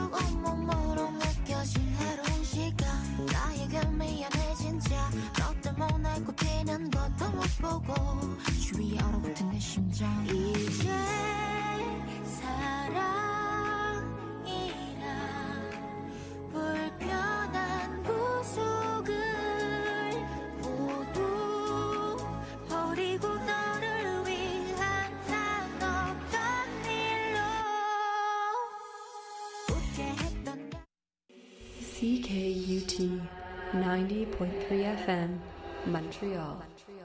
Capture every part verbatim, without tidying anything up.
온몸으로 느껴진 해로운 시간 나에게 미안해 진짜 너 때문에 꼽히는 것도 못 보고 주위에 얼어붙은 내 심장 이제 사랑이란 불편한 구속을 모두 버리고 너를 위한 난 어떤 일로 웃게 했던 C K U T ninety point three F M, Montreal.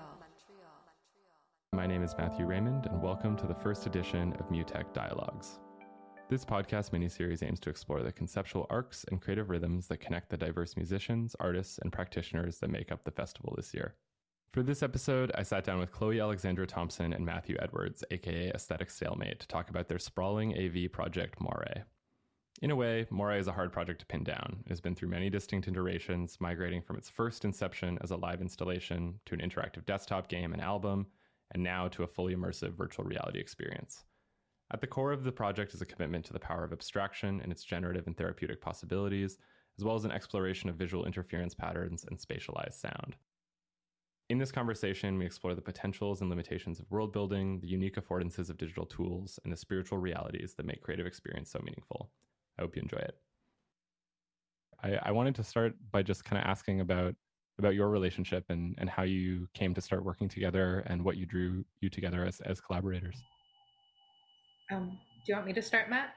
My name is Matthew Raymond, and welcome to the first edition of MUTech Dialogues. This podcast miniseries aims to explore the conceptual arcs and creative rhythms that connect the diverse musicians, artists, and practitioners that make up the festival this year. For this episode, I sat down with Chloe Alexandra Thompson and Matthew Edwards, aka Aesthetic Stalemate, to talk about their sprawling A V project Moray. In a way, Moray is a hard project to pin down. It has been through many distinct iterations, migrating from its first inception as a live installation to an interactive desktop game and album, and now to a fully immersive virtual reality experience. At the core of the project is a commitment to the power of abstraction and its generative and therapeutic possibilities, as well as an exploration of visual interference patterns and spatialized sound. In this conversation, we explore the potentials and limitations of world building, the unique affordances of digital tools, and the spiritual realities that make creative experience so meaningful. I hope you enjoy it. I, I wanted to start by just kind of asking about about your relationship and, and how you came to start working together and what you drew you together as, as collaborators. Um, do you want me to start, Matt?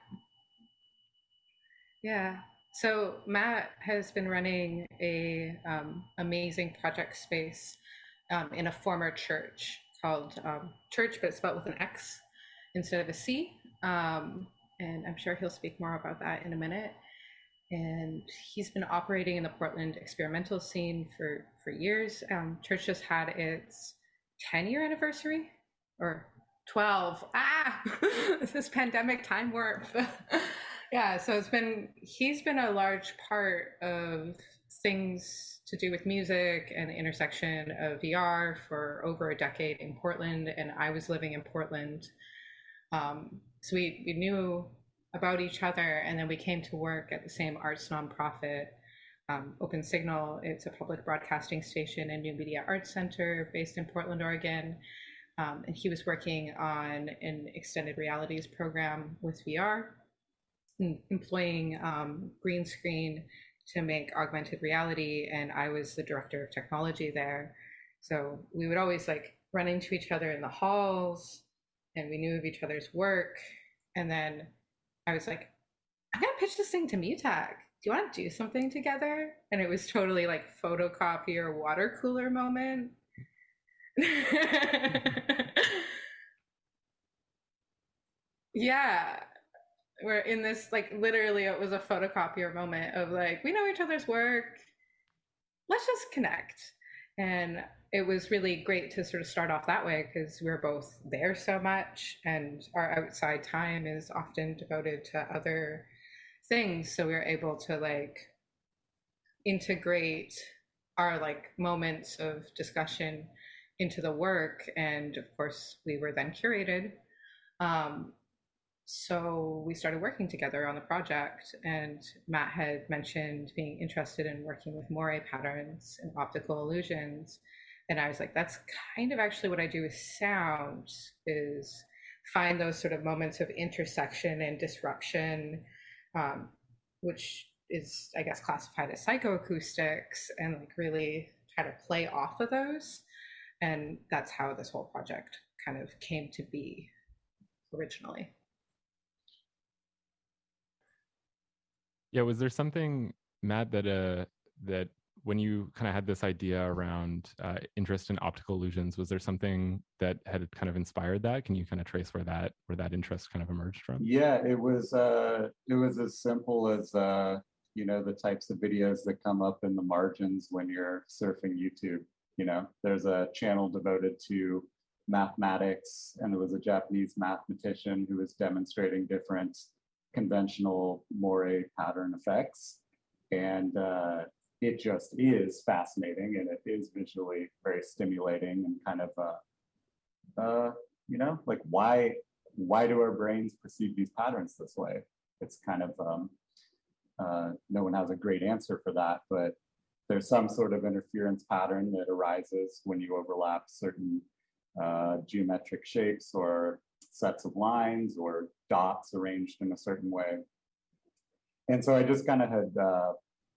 Yeah. So Matt has been running a um, amazing project space um, in a former church called um, Church, but it's spelled with an X instead of a C. Um, and I'm sure he'll speak more about that in a minute. And he's been operating in the Portland experimental scene for, for years. Um, Church just had its ten year anniversary or twelve. Ah, this pandemic time warp. Yeah, so it's been, he's been a large part of things to do with music and the intersection of V R for over a decade in Portland. And I was living in Portland. Um, so we, we knew about each other, and then we came to work at the same arts nonprofit, um, Open Signal. It's a public broadcasting station and new media arts center based in Portland, Oregon. Um, and he was working on an extended realities program with V R, employing um, green screen to make augmented reality, and I was the director of technology there. So we would always like run into each other in the halls, and we knew of each other's work. And then I was like, I'm gonna pitch this thing to MUTech. Do you want to do something together? And it was totally like photocopier water cooler moment. Yeah, we're in this, like, literally it was a photocopier moment of like, we know each other's work, let's just connect. And it was really great to sort of start off that way because we're both there so much and our outside time is often devoted to other things. So we were able to like integrate our like moments of discussion into the work. And of course we were then curated. Um, so we started working together on the project, and Matt had mentioned being interested in working with moire patterns and optical illusions. And I was like, that's kind of actually what I do with sound, is find those sort of moments of intersection and disruption, um, which is, I guess, classified as psychoacoustics, and like really try to play off of those. And that's how this whole project kind of came to be originally. Yeah, was there something, Matt, that uh, that when you kind of had this idea around uh, interest in optical illusions, was there something that had kind of inspired that? Can you kind of trace where that where that interest kind of emerged from? Yeah, it was uh, it was as simple as uh, you know, the types of videos that come up in the margins when you're surfing YouTube. You know, there's a channel devoted to mathematics, and there was a Japanese mathematician who was demonstrating different conventional moire pattern effects, and uh, it just is fascinating, and it is visually very stimulating, and kind of uh, uh, you know, like why why do our brains perceive these patterns this way? It's kind of um, uh, no one has a great answer for that, but there's some sort of interference pattern that arises when you overlap certain uh, geometric shapes or sets of lines or dots arranged in a certain way. And so I just kind of had uh,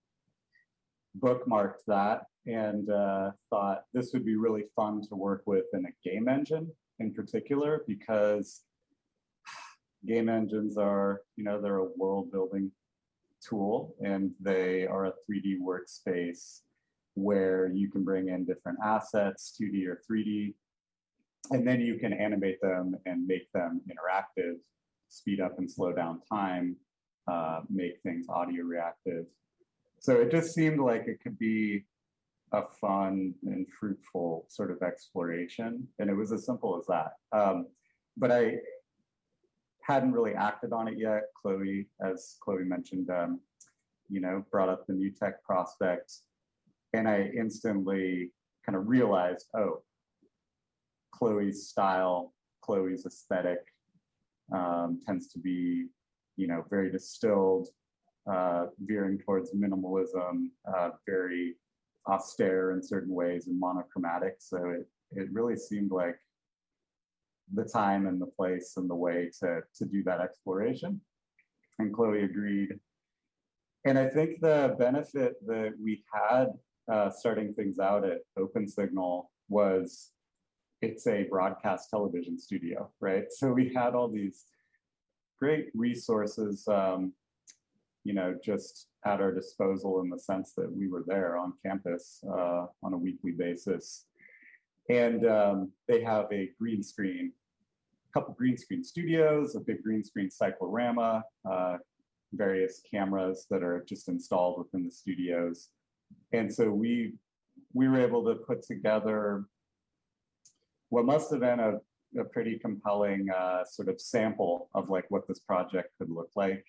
bookmarked that and uh, thought this would be really fun to work with in a game engine in particular, because game engines are, you know, they're a world building tool, and they are a three D workspace where you can bring in different assets, two D or three D, and then you can animate them and make them interactive, speed up and slow down time, uh, make things audio reactive. So it just seemed like it could be a fun and fruitful sort of exploration, and it was as simple as that. Um, but I hadn't really acted on it yet. Chloe, as Chloe mentioned, um, you know, brought up the MUTEK prospect, and I instantly kind of realized, oh, Chloe's style, Chloe's aesthetic um, tends to be, you know, very distilled, uh, veering towards minimalism, uh, very austere in certain ways and monochromatic. So it, it really seemed like the time and the place and the way to, to do that exploration. And Chloe agreed. And I think the benefit that we had uh, starting things out at OpenSignal was it's a broadcast television studio, right? So we had all these great resources, um, you know, just at our disposal in the sense that we were there on campus uh, on a weekly basis. And um, they have a green screen, a couple green screen studios, a big green screen cyclorama, uh, various cameras that are just installed within the studios. And so we, we were able to put together what must have been a, a pretty compelling uh, sort of sample of like what this project could look like.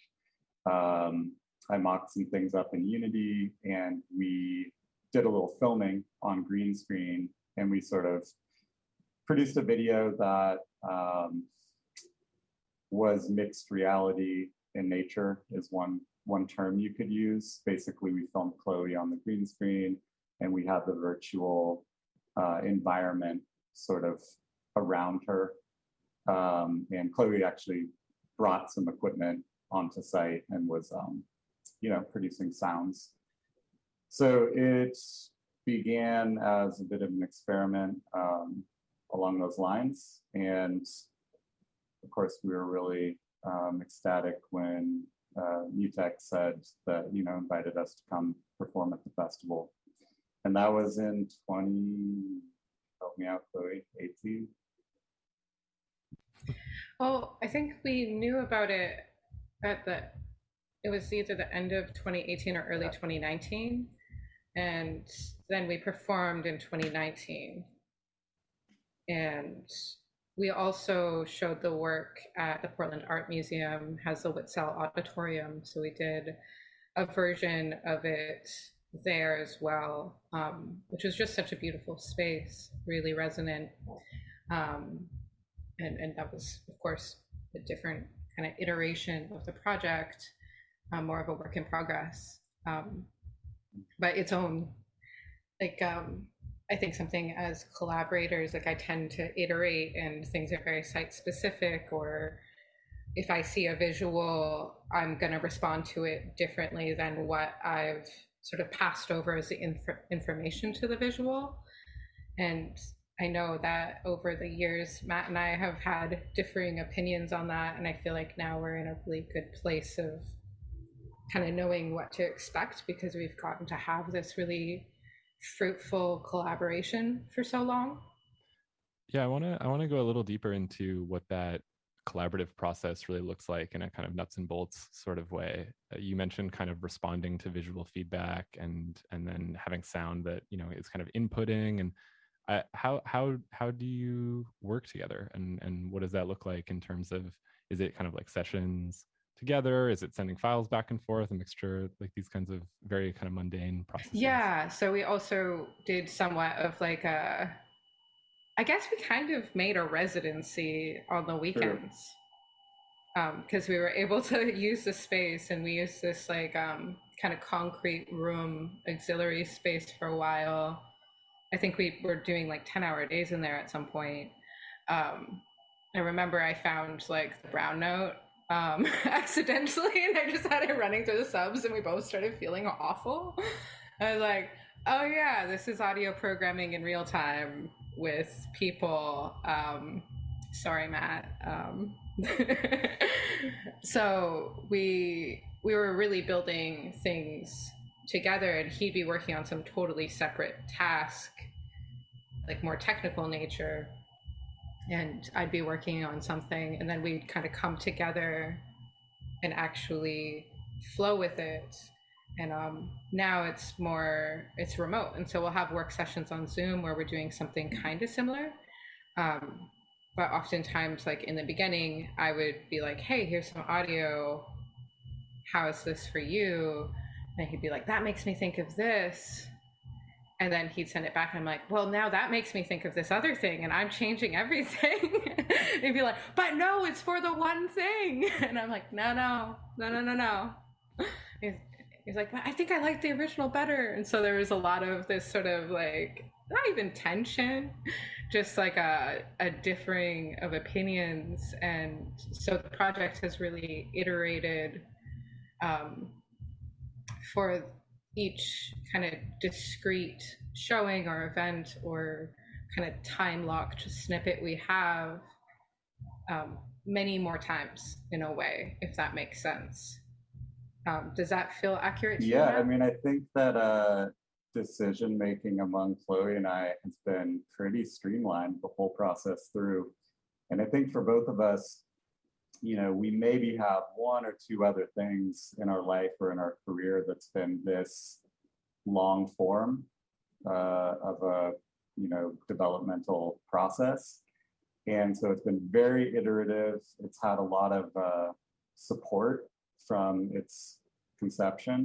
Um, I mocked some things up in Unity, and we did a little filming on green screen, and we sort of produced a video that um, was mixed reality in nature is one, one term you could use. Basically, we filmed Chloe on the green screen, and we had the virtual uh, environment sort of around her. Um, and Chloe actually brought some equipment onto site and was, um, you know, producing sounds. So it began as a bit of an experiment um, along those lines. And of course, we were really um, ecstatic when uh, MUTEK said that, you know, invited us to come perform at the festival. And that was in twenty, help me out, Chloe, eighteen? Well, I think we knew about it at the, it was either the end of twenty eighteen or early twenty nineteen. And then we performed in twenty nineteen. And we also showed the work at the Portland Art Museum, has the Witzel Auditorium. So we did a version of it there as well, um, which was just such a beautiful space, really resonant. Um, and, and that was, of course, a different kind of iteration of the project, um, more of a work in progress, um, but its own, like, um, I think something as collaborators, like I tend to iterate and things are very site specific, or if I see a visual, I'm going to respond to it differently than what I've sort of passed over as the inf- information to the visual. And I know that over the years, Matt and I have had differing opinions on that. And I feel like now we're in a really good place of kind of knowing what to expect, because we've gotten to have this really fruitful collaboration for so long. Yeah, I want to I want to go a little deeper into what that collaborative process really looks like in a kind of nuts and bolts sort of way. Uh, you mentioned kind of responding to visual feedback and and then having sound that, you know, is kind of inputting. And uh, how how how do you work together, and and what does that look like in terms of, is it kind of like sessions together? Is it sending files back and forth, a mixture, like these kinds of very kind of mundane processes? Yeah, so we also did somewhat of like a, I guess we kind of made a residency on the weekends. because um, we were able to use the space, and we used this like um, kind of concrete room auxiliary space for a while. I think we were doing like ten hour days in there at some point. Um, I remember I found like the brown note um, accidentally, and I just had it running through the subs, and we both started feeling awful. I was like, oh yeah, this is audio programming in real time with people. Um, sorry, Matt. Um, so we we were really building things together, and he'd be working on some totally separate task, like more technical nature, and I'd be working on something, and then we'd kind of come together and actually flow with it. And um, now it's more, it's remote. And so we'll have work sessions on Zoom where we're doing something kind of similar. Um, but oftentimes, like in the beginning, I would be like, hey, here's some audio. How is this for you? And he'd be like, that makes me think of this. And then he'd send it back, and I'm like, well, now that makes me think of this other thing, and I'm changing everything. He'd be like, but no, it's for the one thing. And I'm like, no, no, no, no, no, no. He's, he's like, I think I like the original better. And so there was a lot of this sort of like, not even tension, just like a, a differing of opinions. And so the project has really iterated um, for each kind of discrete showing or event or kind of time locked snippet we have um, many more times in a way, if that makes sense. Um, does that feel accurate to yeah, you? I mean, I think that uh, decision making among Chloe and I has been pretty streamlined the whole process through. And I think for both of us, you know, we maybe have one or two other things in our life or in our career that's been this long form uh, of a, you know, developmental process. And so it's been very iterative. It's had a lot of uh, support from its conception.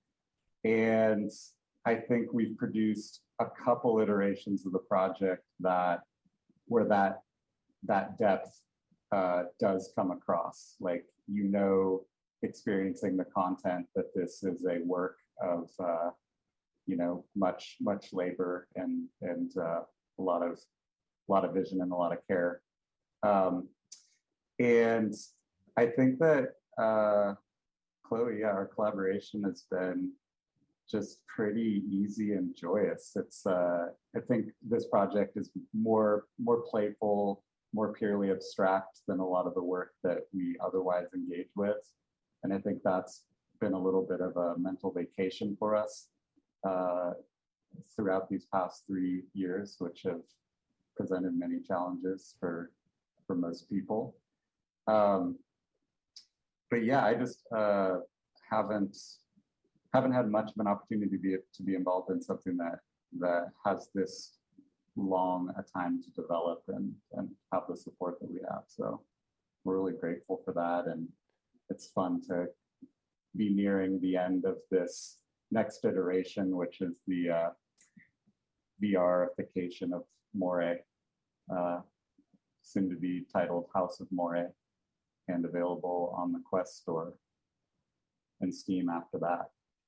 And I think we've produced a couple iterations of the project that where that that depth uh, does come across. Like, you know, experiencing the content that this is a work of, uh, you know, much, much labor and and uh, a lot of a lot of vision and a lot of care. Um, and I think that uh, Chloe, yeah, our collaboration has been just pretty easy and joyous. It's uh, I think this project is more more playful, more purely abstract than a lot of the work that we otherwise engage with. And I think that's been a little bit of a mental vacation for us uh, throughout these past three years, which have presented many challenges for, for most people. Um, but yeah, I just uh, haven't haven't had much of an opportunity to be to be involved in something that that has this long a time to develop and and have the support that we have. So we're really grateful for that, and it's fun to be nearing the end of this next iteration, which is the uh, VRification of Moray, uh, soon to be titled House of Moray, and available on the Quest store and Steam after that.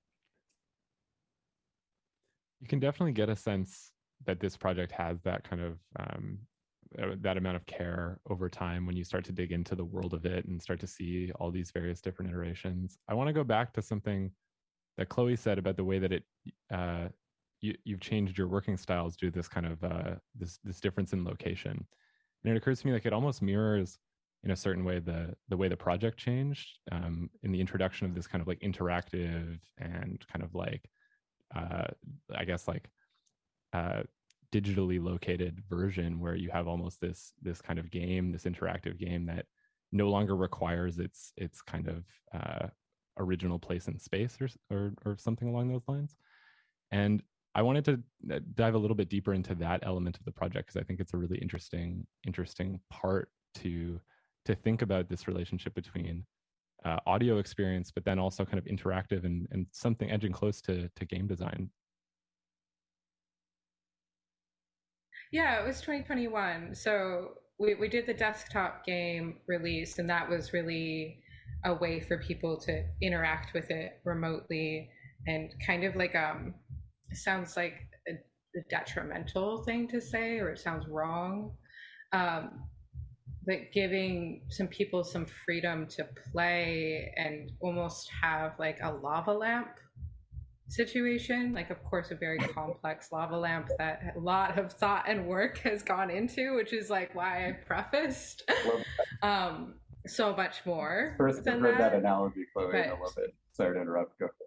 You can definitely get a sense that this project has that kind of um, uh, that amount of care over time when you start to dig into the world of it and start to see all these various different iterations. I want to go back to something that Chloe said about the way that it uh, you, you've changed your working styles due to this kind of uh, this this difference in location. And it occurs to me like it almost mirrors in a certain way the the way the project changed um, in the introduction of this kind of like interactive and kind of like uh, I guess like uh, digitally located version where you have almost this this kind of game, this interactive game that no longer requires its its kind of uh, original place in space or, or or something along those lines. And I wanted to dive a little bit deeper into that element of the project because I think it's a really interesting interesting part to to think about this relationship between uh, audio experience, but then also kind of interactive and and something edging close to to game design. Yeah, it was twenty twenty-one. So we, we did the desktop game release, and that was really a way for people to interact with it remotely, and kind of like um it sounds like a, a detrimental thing to say, or it sounds wrong, um but giving some people some freedom to play and almost have like a lava lamp situation, like of course a very complex lava lamp that a lot of thought and work has gone into, which is like why I prefaced um so much more. First I've heard that, that analogy, Chloe, but... and I love it. Sorry to interrupt. Go.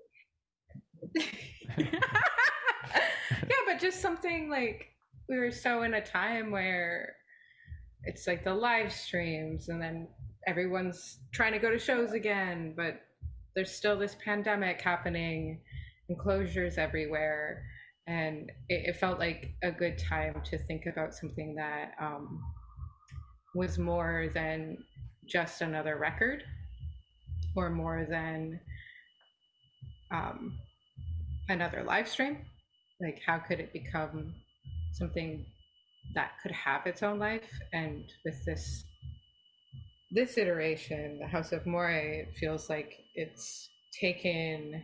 Yeah, but just something like, we were so in a time where it's like the live streams, and then everyone's trying to go to shows again, but there's still this pandemic happening and closures everywhere, and it, it felt like a good time to think about something that um, was more than just another record, or more than um, another live stream. Like, how could it become something that could have its own life? And with this this iteration, the House of Moray, it feels like it's taken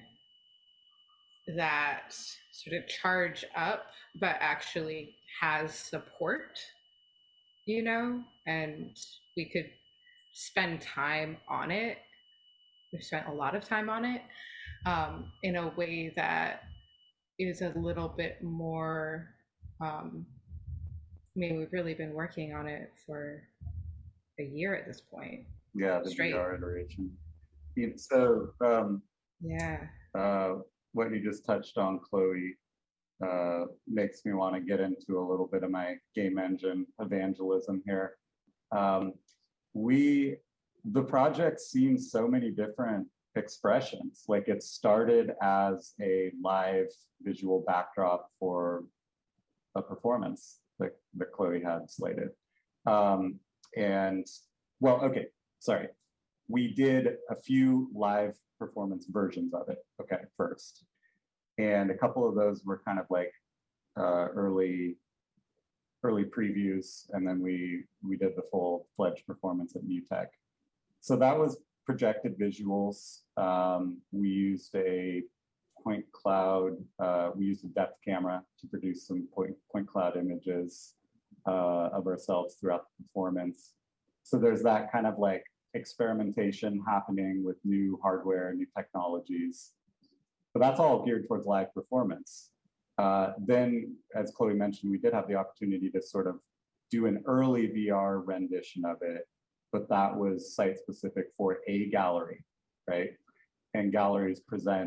that sort of charge up, but actually has support, you know, and we could spend time on it. We've spent a lot of time on it um, in a way that is a little bit more, um, I mean, we've really been working on it for a year at this point. Yeah, the Straight. V R iteration. So, um, yeah, uh, what you just touched on, Chloe, uh, makes me want to get into a little bit of my game engine evangelism here. Um, we, the project seems so many different expressions. Like, it started as a live visual backdrop for a performance that, that Chloe had slated. Um, and well, okay, sorry. We did a few live performance versions of it, okay, first. And a couple of those were kind of like uh, early early previews, and then we, we did the full-fledged performance at MUTEK. So that was projected visuals. Um, we used a point cloud, uh, we used a depth camera to produce some point, point cloud images uh, of ourselves throughout the performance. So there's that kind of like experimentation happening with new hardware, new technologies. But that's all geared towards live performance. Uh, then, as Chloe mentioned, we did have the opportunity to sort of do an early V R rendition of it, but that was site specific for a gallery, right? And galleries present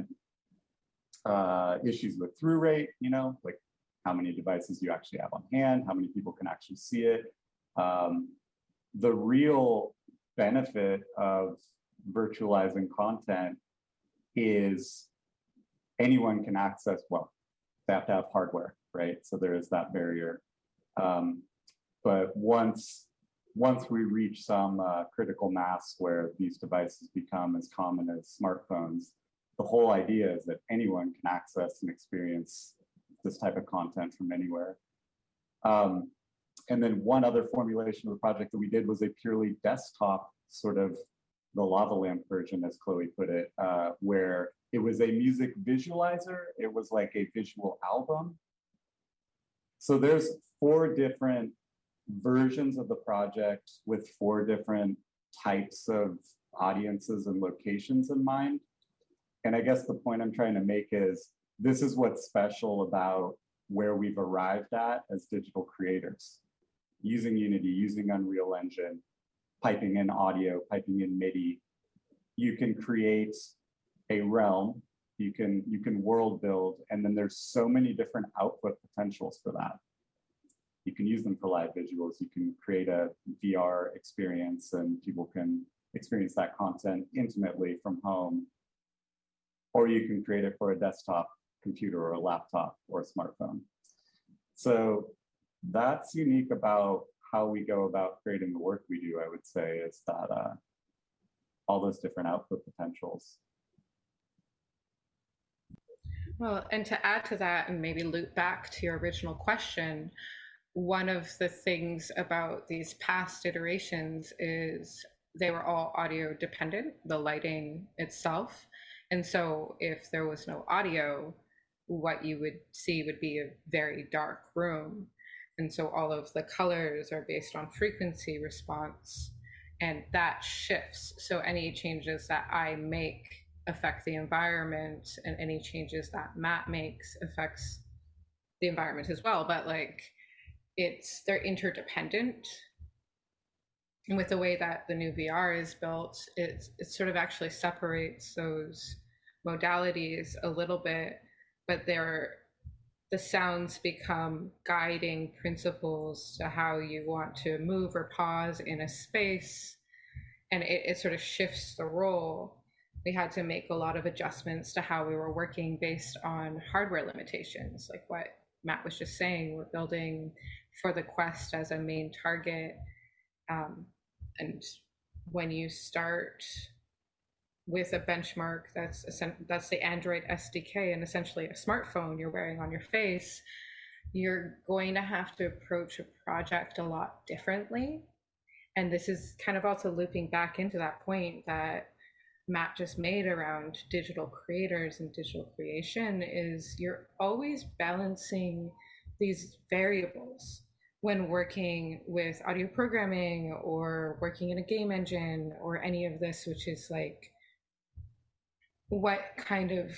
uh, issues with through rate, you know, like how many devices you actually have on hand, how many people can actually see it. Um, the real benefit of virtualizing content is anyone can access, well, they have to have hardware, right? So there is that barrier. Um, but once, once we reach some uh, critical mass where these devices become as common as smartphones, the whole idea is that anyone can access and experience this type of content from anywhere. Um, and then one other formulation of the project that we did was a purely desktop, sort of the lava lamp version, as Chloe put it, uh, where it was a music visualizer. It was like a visual album. So there's four different versions of the project with four different types of audiences and locations in mind. And I guess the point I'm trying to make is this is what's special about where we've arrived at as digital creators. Using Unity, using Unreal Engine, piping in audio, piping in MIDI, you can create a realm, you can, you can world build, and then there's so many different output potentials for that. You can use them for live visuals, you can create a V R experience and people can experience that content intimately from home, or you can create it for a desktop computer or a laptop or a smartphone. So that's unique about how we go about creating the work we do, I would say, is that uh, all those different output potentials. Well, and to add to that and maybe loop back to your original question, one of the things about these past iterations is they were all audio dependent, the lighting itself. And so if there was no audio, what you would see would be a very dark room. And so all of the colors are based on frequency response, and that shifts. So any changes that I make affect the environment, and any changes that Matt makes affects the environment as well. But like, it's, they're interdependent. And with the way that the new V R is built, it, it sort of actually separates those modalities a little bit, but they're, the sounds become guiding principles to how you want to move or pause in a space. And it, it sort of shifts the role. We had to make a lot of adjustments to how we were working based on hardware limitations, like what Matt was just saying. We're building for the Quest as a main target. Um, and when you start with a benchmark that's that's the Android S D K and essentially a smartphone you're wearing on your face, you're going to have to approach a project a lot differently. And this is kind of also looping back into that point that Matt just made around digital creators and digital creation, is you're always balancing these variables when working with audio programming or working in a game engine or any of this, which is like, what kind of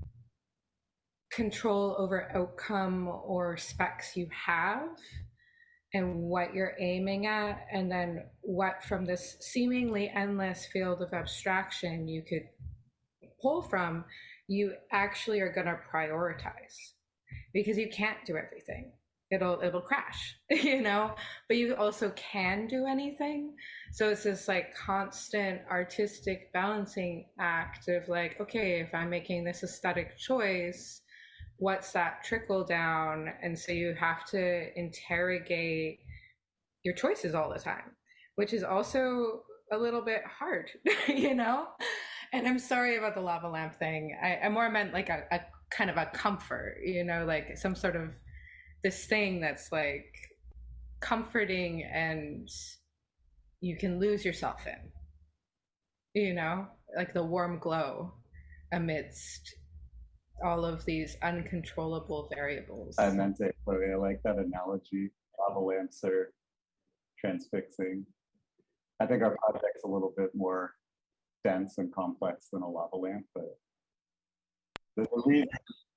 control over outcome or specs you have and what you're aiming at, and then what from this seemingly endless field of abstraction you could pull from, you actually are going to prioritize, because you can't do everything. It'll it'll crash, you know, but you also can do anything. So it's this like constant artistic balancing act of like, okay, if I'm making this aesthetic choice, what's that trickle down? And so you have to interrogate your choices all the time, which is also a little bit hard, you know? And I'm sorry about the lava lamp thing. I, I more meant like a, a kind of a comfort, you know, like some sort of this thing that's like comforting and you can lose yourself in, you know, like the warm glow amidst all of these uncontrollable variables. I meant it, Chloe. I like that analogy. Lava lamps are transfixing. I think our project's a little bit more dense and complex than a lava lamp, but there's a reason.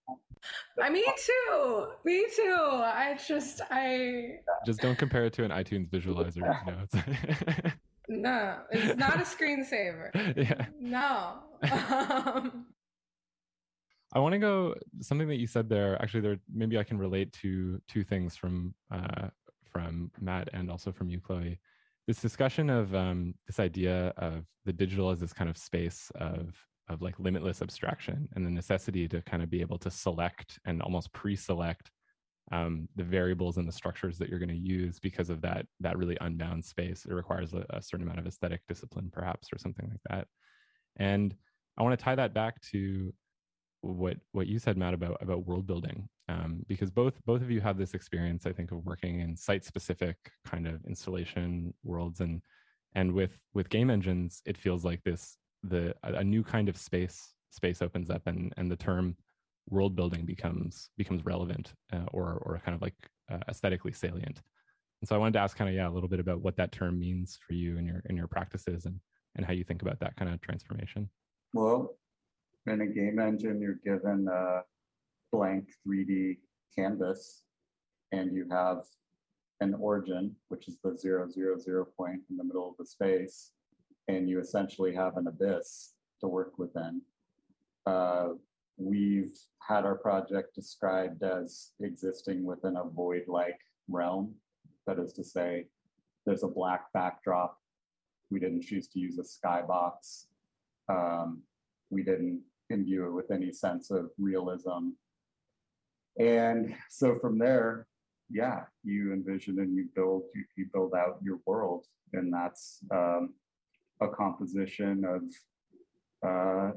I me too. Me too. I just I Just don't compare it to an iTunes visualizer. You know, it's no, it's not a screensaver. Yeah. No. Um, I want to go something that you said there. Actually, there maybe I can relate to two things from uh, from Matt and also from you, Chloe. This discussion of um, this idea of the digital as this kind of space of of like limitless abstraction, and the necessity to kind of be able to select and almost pre-select um, the variables and the structures that you're going to use because of that that really unbound space. It requires a, a certain amount of aesthetic discipline, perhaps, or something like that. And I want to tie that back to what what you said, Matt, about about world building, um, because both both of you have this experience, I think, of working in site-specific kind of installation worlds, and and with with game engines, it feels like this the a new kind of space space opens up, and and the term world building becomes becomes relevant uh, or or kind of like uh, aesthetically salient. And so I wanted to ask kind of yeah a little bit about what that term means for you in your in your practices, and and how you think about that kind of transformation. Well, in a game engine, you're given a blank three D canvas, and you have an origin, which is the zero, zero, zero point in the middle of the space, and you essentially have an abyss to work within. Uh, we've had our project described as existing within a void-like realm. That is to say, there's a black backdrop. We didn't choose to use a skybox. Um, we didn't imbue it with any sense of realism. And so from there, yeah, you envision and you build, you, you build out your world. And that's um, a composition of uh,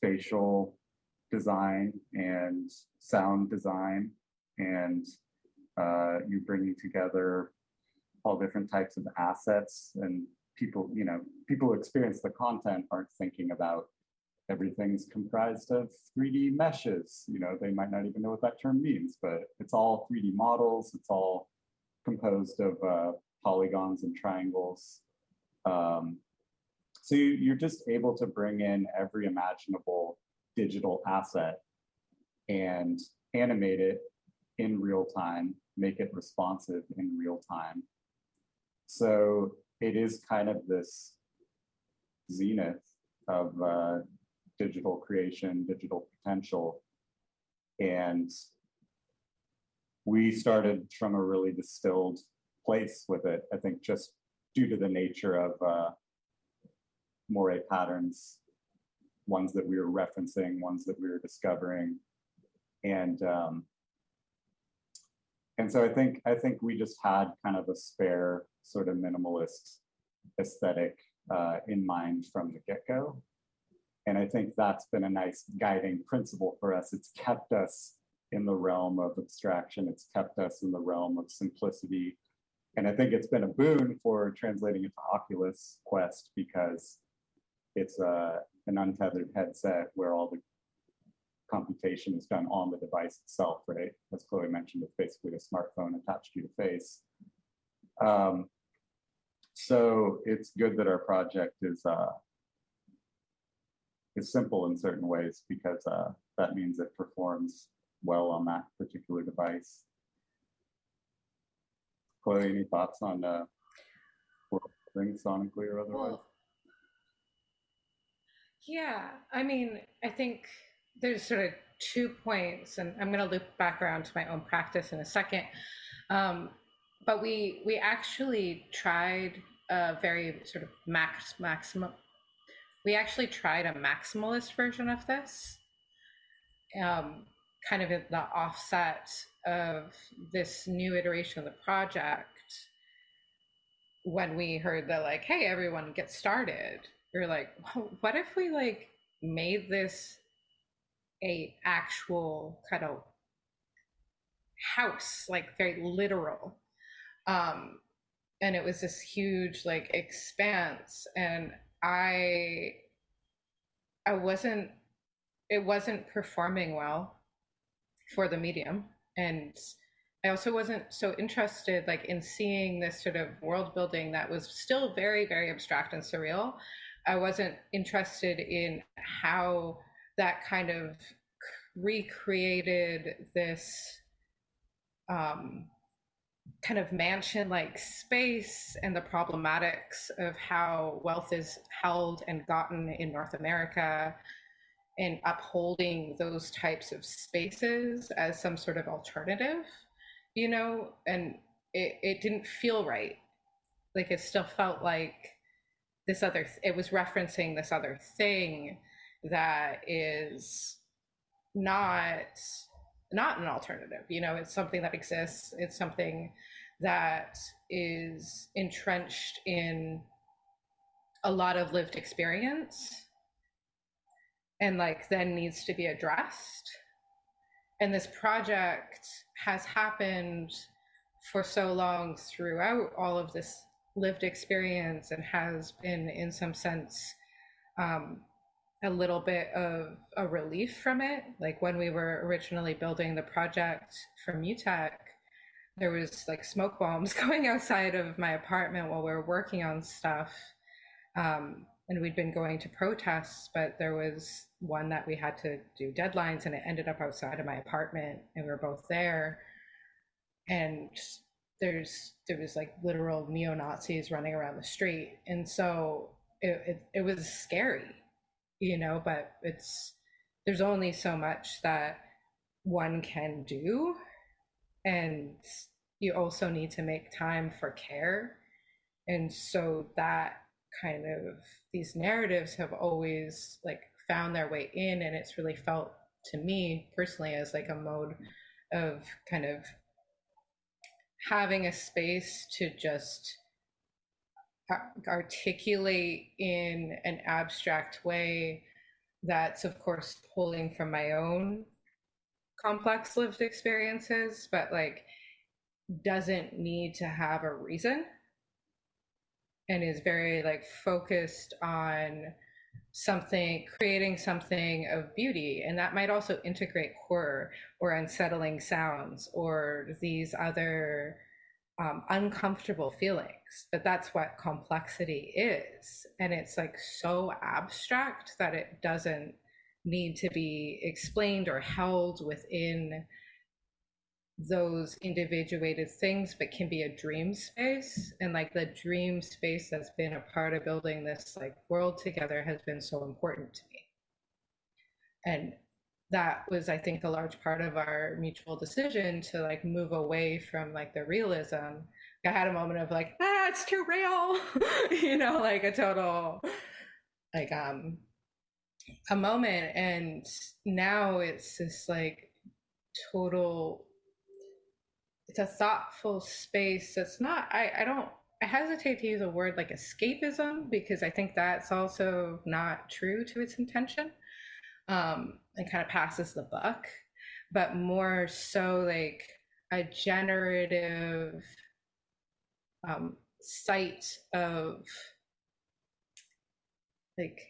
spatial design and sound design and Uh, you're bringing together all different types of assets, and people, you know, people who experience the content aren't thinking about everything's comprised of three D meshes. You know, they might not even know what that term means, but it's all three D models. It's all composed of uh, polygons and triangles. Um, so you, you're just able to bring in every imaginable digital asset and animate it in real time, make it responsive in real time. So it is kind of this zenith of uh, digital creation, digital potential. And we started from a really distilled place with it, I think, just due to the nature of uh, moire patterns, ones that we were referencing, ones that we were discovering. And um, and so I think I think we just had kind of a spare sort of minimalist aesthetic uh, in mind from the get-go. And I think that's been a nice guiding principle for us. It's kept us in the realm of abstraction. It's kept us in the realm of simplicity. And I think it's been a boon for translating it to Oculus Quest, because it's uh, an untethered headset where all the computation is done on the device itself, right? As Chloe mentioned, it's basically a smartphone attached to your face. Um, so it's good that our project is uh, is simple in certain ways, because uh, that means it performs well on that particular device. Chloe, any thoughts on uh, things sonically or otherwise? Well, yeah, I mean, I think there's sort of two points, and I'm going to loop back around to my own practice in a second. Um, but we we actually tried a very sort of max maximum. We actually tried a maximalist version of this, um, kind of at the offset of this new iteration of the project. When we heard that, like, hey, everyone get started, we were like, well, what if we like made this a actual kind of house, like very literal. Um, and it was this huge like expanse, and I I wasn't it wasn't performing well for the medium. And I also wasn't so interested like in seeing this sort of world building that was still very, very abstract and surreal. I wasn't interested in how that kind of recreated this um, kind of mansion-like space and the problematics of how wealth is held and gotten in North America, and upholding those types of spaces as some sort of alternative, you know, and it, it didn't feel right. Like it still felt like this other, th- it was referencing this other thing that is not not an alternative, you know. It's something that exists, it's something that is entrenched in a lot of lived experience, and like then needs to be addressed. And this project has happened for so long throughout all of this lived experience, and has been in some sense um, a little bit of a relief from it. Like when we were originally building the project for MUTEK, there was like smoke bombs going outside of my apartment while we were working on stuff. Um, and we'd been going to protests, but there was one that we had to do deadlines, and it ended up outside of my apartment, and we were both there. And there's there was like literal neo-Nazis running around the street. And so it, it, it was scary, you know, but it's, there's only so much that one can do. And you also need to make time for care. And so that kind of, these narratives have always like found their way in, and it's really felt to me personally as like a mode of kind of having a space to just articulate in an abstract way that's of course pulling from my own complex lived experiences, but like doesn't need to have a reason and is very like focused on something, creating something of beauty. And that might also integrate horror or unsettling sounds or these other um, uncomfortable feelings. But that's what complexity is. And it's like so abstract that it doesn't need to be explained or held within those individuated things, but can be a dream space. And like the dream space that's been a part of building this like world together has been so important to me. And that was, I think, a large part of our mutual decision to like move away from like the realism. I had a moment of like, ah, it's too real, you know, like a total like um a moment. And now it's this like total, it's a thoughtful space that's not, I, I don't, I hesitate to use a word like escapism, because I think that's also not true to its intention. Um, and kind of passes the buck, but more so like a generative um, site of like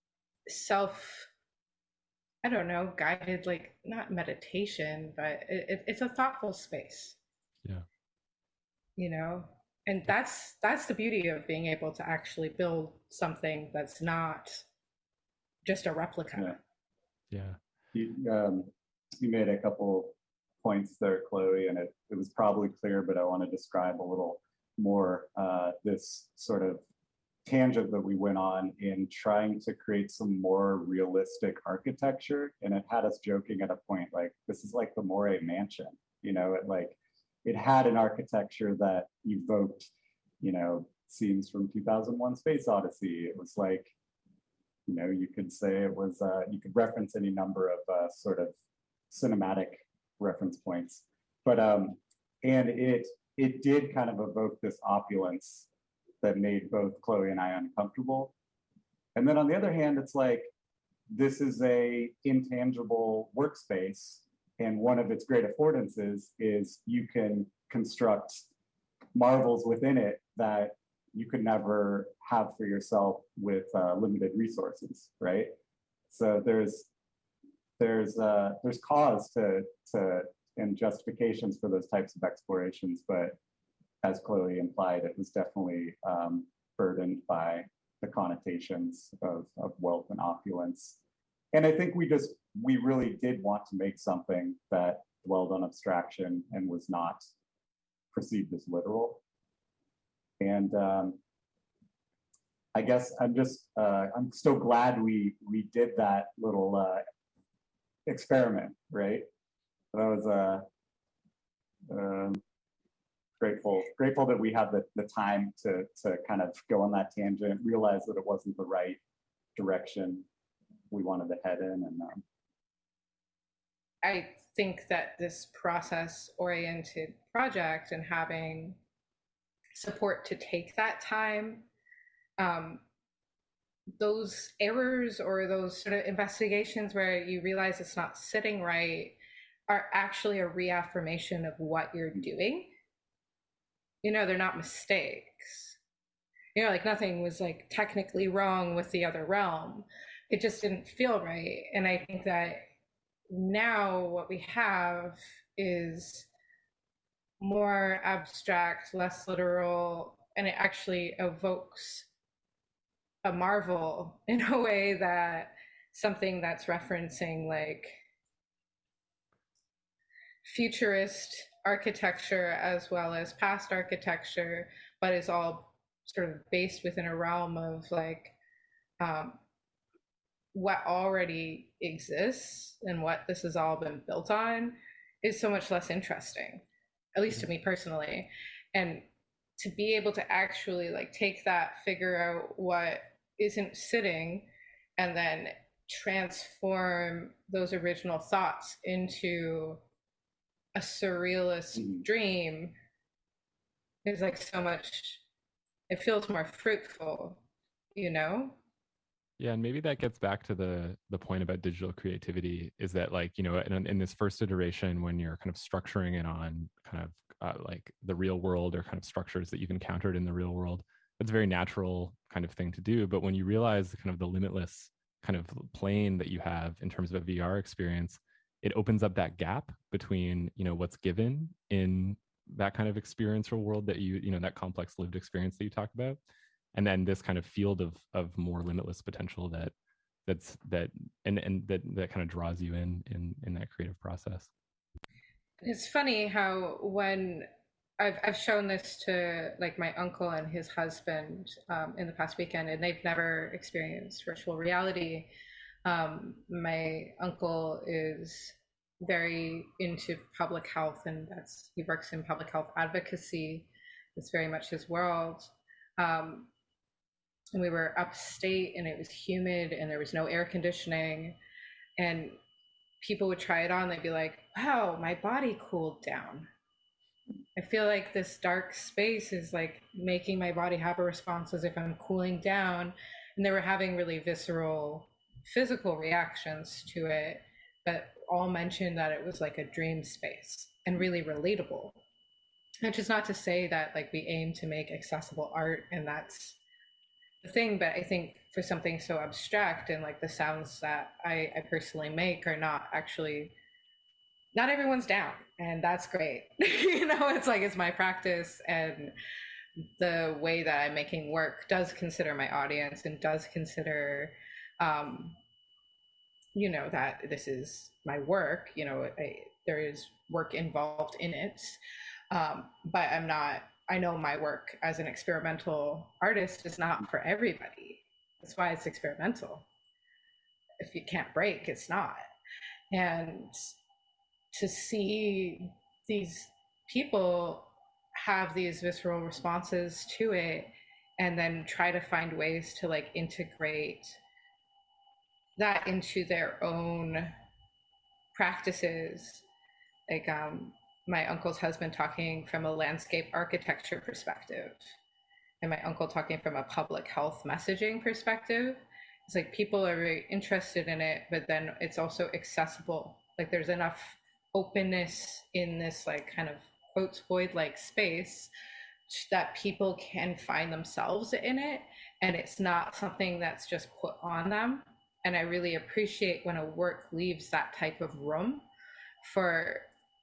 self, I don't know, guided, like not meditation, but it, it, it's a thoughtful space. Yeah. You know, and that's that's the beauty of being able to actually build something that's not just a replica. Yeah. Yeah. You, um, you made a couple points there, Chloe, and it, it was probably clear, but I want to describe a little more uh, this sort of tangent that we went on in trying to create some more realistic architecture. And it had us joking at a point, like, this is like the Moray Mansion, you know, it like, it had an architecture that evoked, you know, scenes from two thousand one Space Odyssey. It was like, you know, you could say it was, uh, you could reference any number of uh, sort of cinematic reference points. But, um, and it, it did kind of evoke this opulence that made both Chloe and I uncomfortable. And then on the other hand, it's like, this is a intangible workspace. And one of its great affordances is you can construct marvels within it that you could never have for yourself with uh, limited resources, right? So there's there's uh, there's cause to to and justifications for those types of explorations, but as Chloe implied, it was definitely um, burdened by the connotations of, of wealth and opulence. And I think we just, we really did want to make something that dwelled on abstraction and was not perceived as literal. And um, I guess I'm just, uh, I'm so glad we we did that little uh, experiment, right? That was uh, um, grateful, grateful that we had the, the time to, to kind of go on that tangent, realize that it wasn't the right direction we wanted to head in. And um, I think that this process-oriented project and having support to take that time, um, those errors or those sort of investigations where you realize it's not sitting right are actually a reaffirmation of what you're doing. You know, they're not mistakes. You know, like nothing was like technically wrong with the other realm. It just didn't feel right. And I think that now what we have is more abstract, less literal, and it actually evokes a marvel in a way that something that's referencing like futurist architecture as well as past architecture, but is all sort of based within a realm of like um, what already exists and what this has all been built on is so much less interesting, at least to me personally. And to be able to actually like take that, figure out what isn't sitting, and then transform those original thoughts into a surrealist mm-hmm. dream is like so much, it feels more fruitful, you know? Yeah, and maybe that gets back to the the point about digital creativity, is that like, you know, in, in this first iteration, when you're kind of structuring it on kind of uh, like the real world or kind of structures that you've encountered in the real world. It's a very natural kind of thing to do. But when you realize the kind of the limitless kind of plane that you have in terms of a V R experience, it opens up that gap between, you know, what's given in that kind of experiential world that you, you know, that complex lived experience that you talk about, and then this kind of field of of more limitless potential that that's that and and that that kind of draws you in in in that creative process. It's funny how when I've I've shown this to like my uncle and his husband um, in the past weekend, and they've never experienced virtual reality. Um, my uncle is very into public health, and that's he works in public health advocacy. It's very much his world. Um, and we were upstate, and it was humid, and there was no air conditioning, and people would try it on. They'd be like, "Wow, my body cooled down. I feel like this dark space is like making my body have a response as if I'm cooling down." And they were having really visceral physical reactions to it, but all mentioned that it was like a dream space and really relatable. Which is not to say that like we aim to make accessible art and that's the thing, but I think for something so abstract and like the sounds that I, I personally make are not actually, not everyone's down, and that's great. You know, it's like it's my practice, and the way that I'm making work does consider my audience and does consider um, you know, that this is my work, you know, I, there is work involved in it. Um, but I'm not, I know my work as an experimental artist is not for everybody. That's why it's experimental. If you can't break, it's not. And to see these people have these visceral responses to it and then try to find ways to like integrate that into their own practices. Like um, my uncle's husband talking from a landscape architecture perspective, and my uncle talking from a public health messaging perspective. It's like people are very interested in it, but then it's also accessible. Like there's enough openness in this like kind of quotes void like space that people can find themselves in it, and it's not something that's just put on them. And I really appreciate when a work leaves that type of room for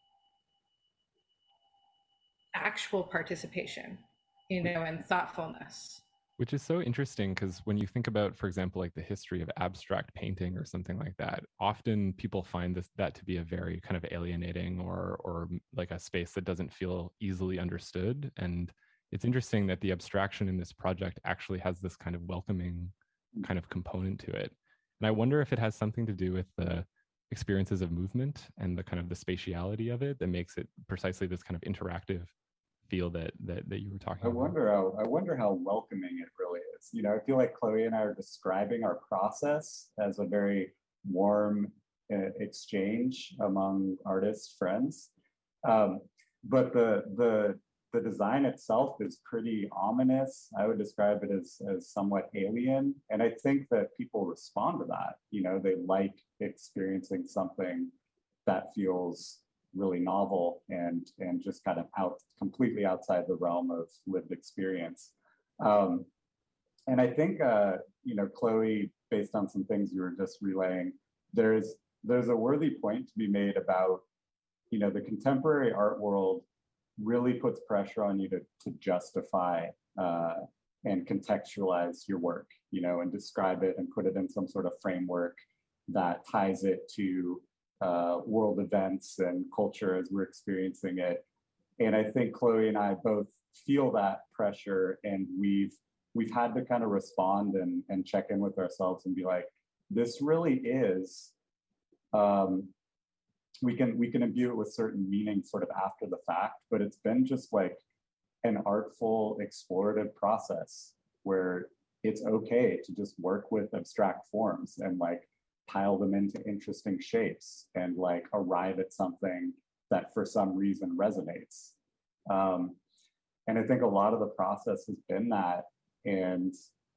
actual participation, you know, and thoughtfulness. Which is so interesting because when you think about, for example, like the history of abstract painting or something like that, often people find this that to be a very kind of alienating or or like a space that doesn't feel easily understood. And it's interesting that the abstraction in this project actually has this kind of welcoming kind of component to it. And I wonder if it has something to do with the experiences of movement and the kind of the spatiality of it that makes it precisely this kind of interactive feel that that, that you were talking I about. wonder how I wonder how welcoming it really is. You know, I feel like Chloe and I are describing our process as a very warm uh, exchange among artists, friends. Um, but the the the design itself is pretty ominous. I would describe it as, as somewhat alien. And I think that people respond to that. You know, they like experiencing something that feels really novel and, and just kind of out, completely outside the realm of lived experience. Um, and I think, uh, you know, Chloe, based on some things you were just relaying, there's, there's a worthy point to be made about, you know, the contemporary art world really puts pressure on you to, to justify uh, and contextualize your work, you know, and describe it and put it in some sort of framework that ties it to uh, world events and culture as we're experiencing it. And I think Chloe and I both feel that pressure, and we've we've had to kind of respond and, and check in with ourselves and be like, this really is, um, we can we can imbue it with certain meaning sort of after the fact, but it's been just like an artful explorative process where it's okay to just work with abstract forms and like pile them into interesting shapes and like arrive at something that for some reason resonates. Um, and I think a lot of the process has been that, and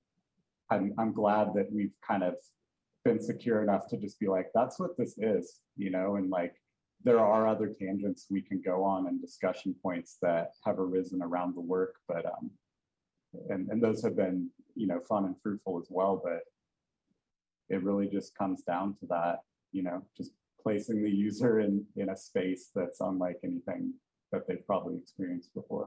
I'm, I'm glad that we've kind of been secure enough to just be like, that's what this is, you know, and like there are other tangents we can go on and discussion points that have arisen around the work, but um, and, and those have been, you know, fun and fruitful as well, but it really just comes down to that, you know, just placing the user in, in a space that's unlike anything that they've probably experienced before.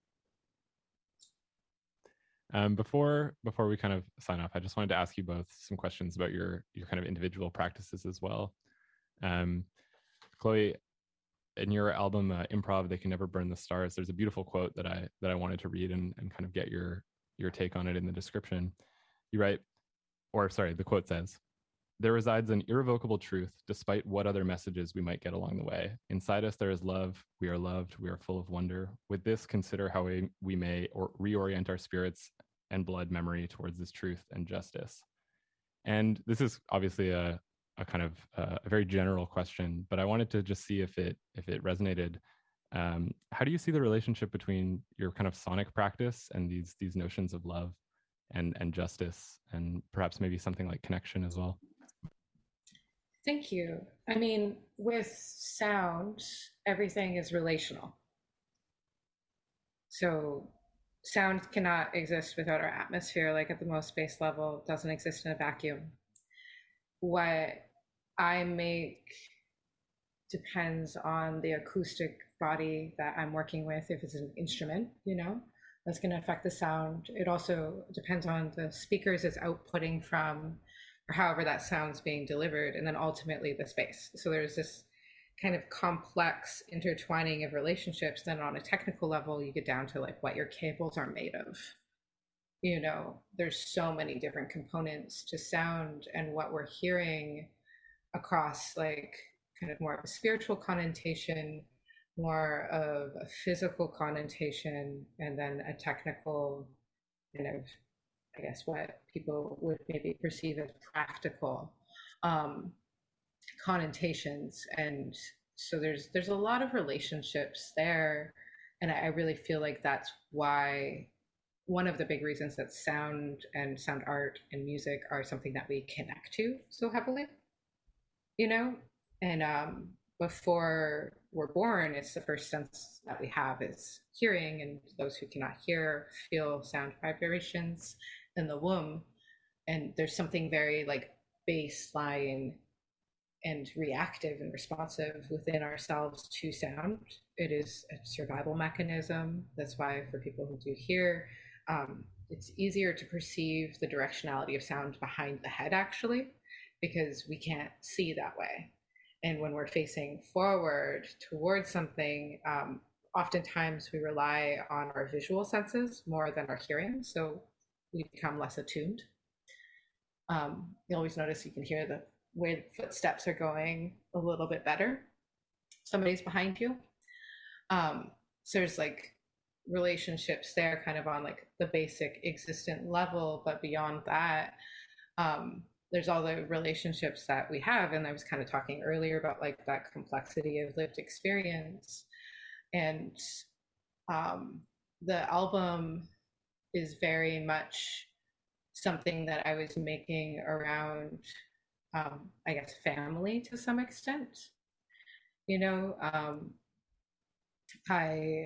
Um, before before we kind of sign off, I just wanted to ask you both some questions about your your kind of individual practices as well. Um, Chloe, in your album uh, Improv, They Can Never Burn the Stars, there's a beautiful quote that I that I wanted to read and, and kind of get your your take on it in the description. You write, or sorry, the quote says, "There resides an irrevocable truth, despite what other messages we might get along the way. Inside us there is love. We are loved. We are full of wonder. With this, consider how we, we may or reorient our spirits and blood memory towards this truth and justice." And this is obviously a, a kind of uh, a very general question, but I wanted to just see if it if it resonated. Um, how do you see the relationship between your kind of sonic practice and these these notions of love and and justice, and perhaps maybe something like connection as well? Thank you. I mean, with sound, everything is relational. So sound cannot exist without our atmosphere, like at the most base level, it doesn't exist in a vacuum. What I make depends on the acoustic body that I'm working with. If it's an instrument, you know, that's going to affect the sound. It also depends on the speakers it's outputting from, or however that sound's being delivered, and then ultimately the space. So there's this kind of complex intertwining of relationships. Then on a technical level, you get down to like what your cables are made of. You know, there's so many different components to sound, and what we're hearing across like kind of more of a spiritual connotation, more of a physical connotation, and then a technical kind of, I guess, what people would maybe perceive as practical um, connotations. And so there's there's a lot of relationships there, and I really feel like that's why one of the big reasons that sound and sound art and music are something that we connect to so heavily, you know. And um, before we're born, it's the first sense that we have is hearing, and those who cannot hear feel sound vibrations in the womb. And there's something very like baseline and reactive and responsive within ourselves to sound. It is a survival mechanism. That's why for people who do hear, um, it's easier to perceive the directionality of sound behind the head, actually, because we can't see that way. And when we're facing forward towards something, um, oftentimes we rely on our visual senses more than our hearing. So we become less attuned. Um, you always notice you can hear the way the footsteps are going a little bit better. Somebody's behind you. Um, so there's like relationships there kind of on like the basic existent level, but beyond that, um, there's all the relationships that we have. And I was kind of talking earlier about like that complexity of lived experience. And um, the album is very much something that I was making around, um, I guess, family to some extent. You know, um, I,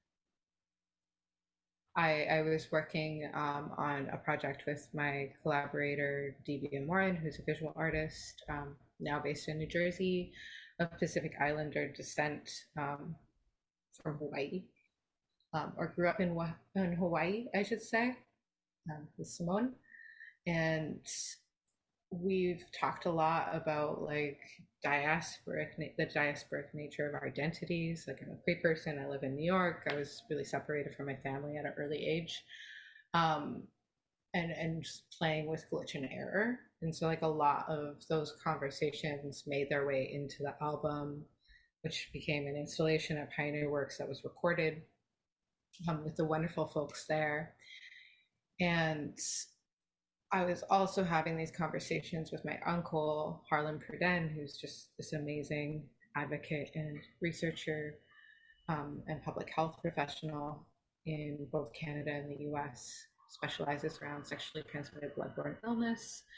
I, I was working um, on a project with my collaborator, Devian Morin, who's a visual artist, um, now based in New Jersey, of Pacific Islander descent, um, from Hawaii, um, or grew up in, in Hawaii, I should say, um, with Simone. And we've talked a lot about like diasporic, the diasporic nature of our identities. Like I'm a queer person, I live in New York. I was really separated from my family at an early age, um, and and playing with glitch and error. And so like a lot of those conversations made their way into the album, which became an installation at Pioneer Works that was recorded um, with the wonderful folks there. And I was also having these conversations with my uncle, Harlan Pruden, who's just this amazing advocate and researcher um, and public health professional in both Canada and the U S, specializes around sexually transmitted bloodborne illness,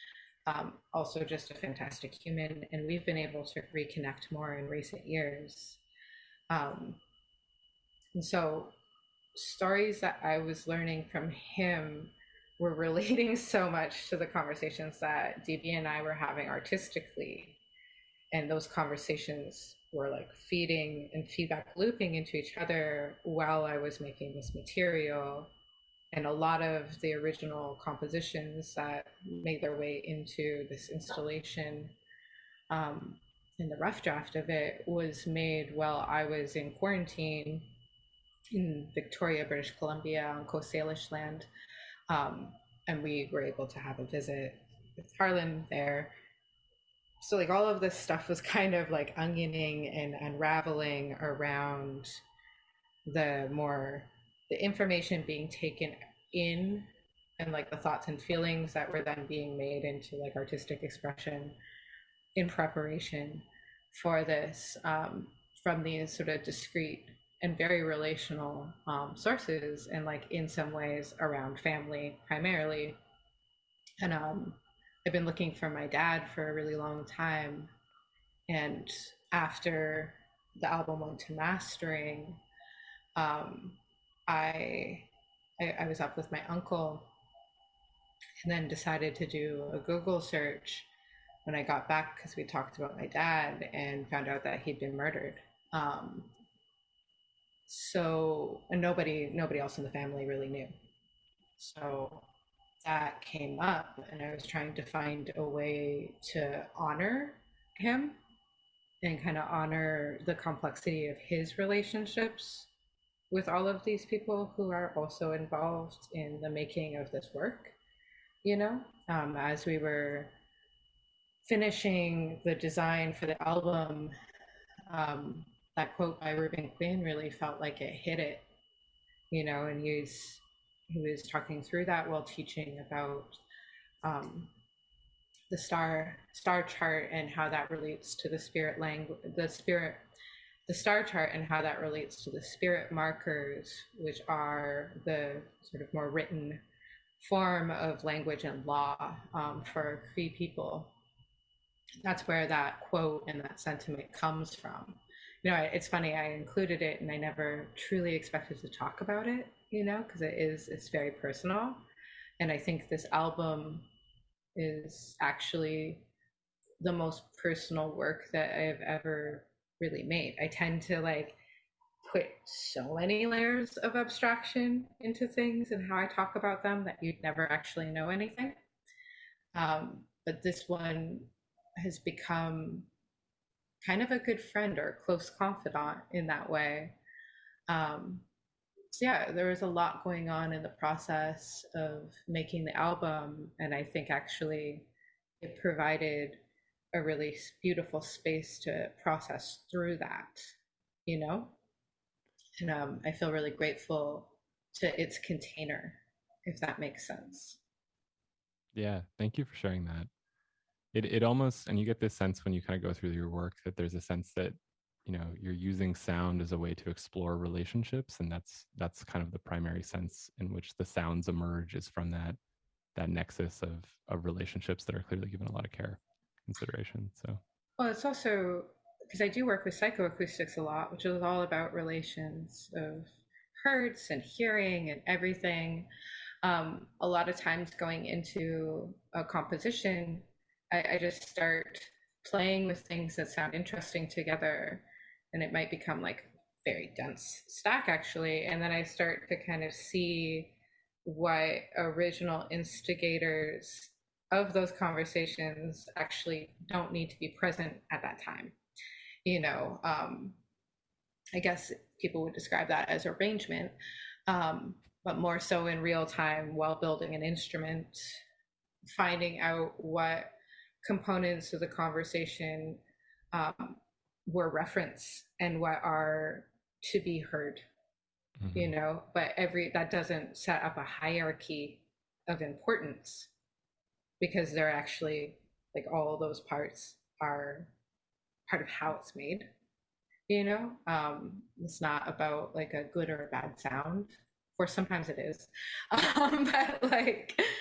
um, also just a fantastic human. And we've been able to reconnect more in recent years. Um, and so stories that I was learning from him were relating so much to the conversations that D B and I were having artistically. And those conversations were like feeding and feedback looping into each other while I was making this material. And a lot of the original compositions that made their way into this installation, um, and the rough draft of it was made while I was in quarantine in Victoria, British Columbia, on Coast Salish land. Um, and we were able to have a visit with Harlan there. So like all of this stuff was kind of like onioning and unraveling around the more, the information being taken in, and like the thoughts and feelings that were then being made into like artistic expression in preparation for this, um, from these sort of discrete and very relational um, sources, and like in some ways around family primarily. And um, I've been looking for my dad for a really long time. And after the album went to mastering, um, I, I I was up with my uncle, and then decided to do a Google search when I got back, because we talked about my dad, and found out that he'd been murdered. Um, so and nobody nobody else in the family really knew. So that came up, and I was trying to find a way to honor him and kind of honor the complexity of his relationships with all of these people who are also involved in the making of this work. You know, um, as we were finishing the design for the album, um, that quote by Reuben Quinn really felt like it hit it, you know, and he's he was talking through that while teaching about um, the star star chart and how that relates to the spirit language, the spirit, the star chart, and how that relates to the spirit markers, which are the sort of more written form of language and law um, for Cree people. That's where that quote and that sentiment comes from. You know, it's funny, I included it and I never truly expected to talk about it, you know, because it is, it's very personal. And I think this album is actually the most personal work that I've ever really made. I tend to like put so many layers of abstraction into things and how I talk about them that you'd never actually know anything. Um, but this one has become kind of a good friend or a close confidant in that way. Um, so yeah, there was a lot going on in the process of making the album, and I think actually it provided a really beautiful space to process through that, you know? And um, I feel really grateful to its container, if that makes sense. Yeah, thank you for sharing that. It it almost, and you get this sense when you kind of go through your work that there's a sense that, you know, you're using sound as a way to explore relationships, and that's that's kind of the primary sense in which the sounds emerge, is from that that nexus of of relationships that are clearly given a lot of care, consideration. So well, it's also because I do work with psychoacoustics a lot, which is all about relations of hertz and hearing and everything. Um, a lot of times going into a composition, I, I just start playing with things that sound interesting together, and it might become like very dense stack actually. And then I start to kind of see what original instigators of those conversations actually don't need to be present at that time. You know, um, I guess people would describe that as arrangement, um, but more so in real time while building an instrument, finding out what components of the conversation um, were reference and what are to be heard, mm-hmm. you know, but every, that doesn't set up a hierarchy of importance, because they're actually like all those parts are part of how it's made, you know. Um, it's not about like a good or a bad sound, or sometimes it is, um, but like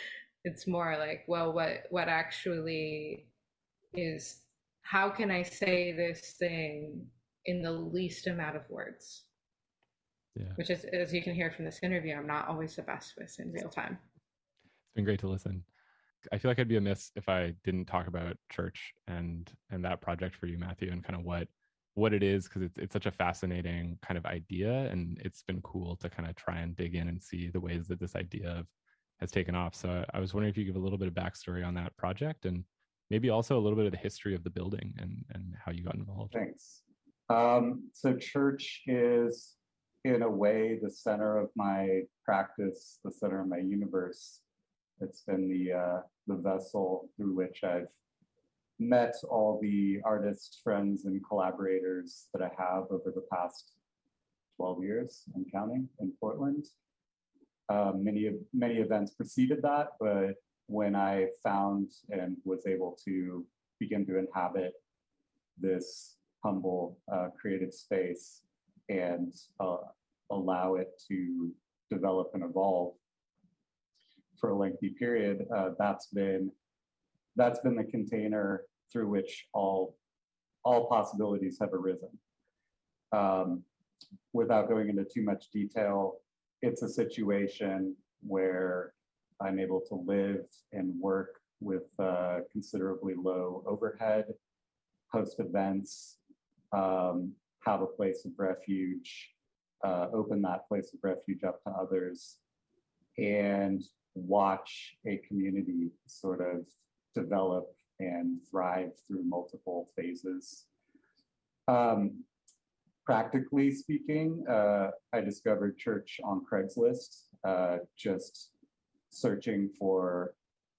It's more like, well, what what actually is, how can I say this thing in the least amount of words? Yeah. Which is, as you can hear from this interview, I'm not always the best with in real time. It's been great to listen. I feel like I'd be amiss if I didn't talk about church and and that project for you, Matthew, and kind of what what it is, because it's it's such a fascinating kind of idea, and it's been cool to kind of try and dig in and see the ways that this idea has taken off. So I was wondering if you give a little bit of backstory on that project, and maybe also a little bit of the history of the building and and how you got involved. Thanks. Um, so church is, in a way, the center of my practice, the center of my universe. It's been the uh, the vessel through which I've met all the artists, friends, and collaborators that I have over the past twelve years and counting in Portland. Uh, many many events preceded that, but when I found and was able to begin to inhabit this humble uh, creative space and uh, allow it to develop and evolve for a lengthy period, uh, that's been that's been the container through which all all possibilities have arisen. Um, without going into too much detail, it's a situation where I'm able to live and work with uh, considerably low overhead, host events, um, have a place of refuge, uh, open that place of refuge up to others, and watch a community sort of develop and thrive through multiple phases. Um, practically speaking, uh, I discovered church on Craigslist, uh, just searching for